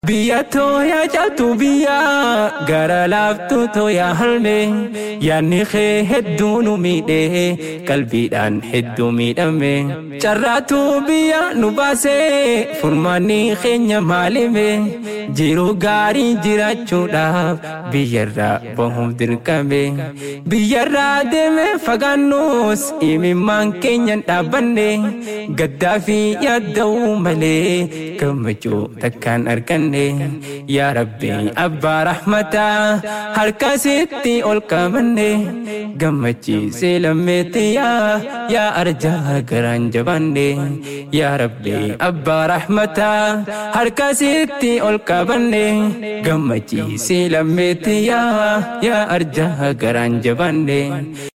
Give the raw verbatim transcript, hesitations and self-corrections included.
Biya toya jaltu biya gara laftu toya halme yani khe heddunu mide kalbidan heddu midame charratu biya nubase furmani khenya malime jiru gari jirachuda biyarra bahum dirkame biyarra deme faganus imimman kenyan dabanne gaddafi yadau male kamacho takkan arkan Ya Rabbi Abba Rahmata harkasitti ol kamanne gammachi selameti ya ya arja garan jabanne Ya Rabbi Abba Rahmata harkasitti ol kamanne gammachi selameti ya ya arja garan jabanne